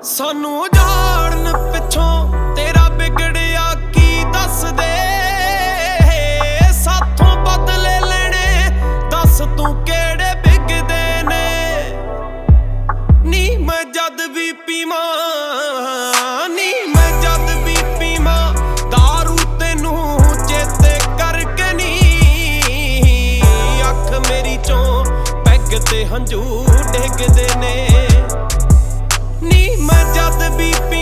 ਸਾਨੂੰ ਜਾਣਨ ਪਿੱਛੋਂ ਤੇਰਾ ਵਿਗੜਿਆ ਕੀ ਦੱਸ ਦੇ। ਸਾਥੋਂ ਬਦਲੇ ਲੈਣੇ ਦੱਸ ਤੂੰ ਕਿਹੜੇ ਵਿਕਦੇ ਨੇ। ਨੀ ਮੈਂ ਜਦ ਵੀ ਪੀਵਾਂ, ਨੀ ਮੈਂ ਜਦ ਵੀ ਪੀਵਾਂ ਦਾਰੂ ਤੈਨੂੰ ਚੇਤੇ ਕਰਕੇ ਨੀ। ਅੱਖ ਮੇਰੀ ਚੋਂ ਪੈਗ ਤੇ ਹੰਝੂ ਡਿੱਗਦੇ ਨੇ। ਨੀ ਮੈਂ ਜਦ ਵੀ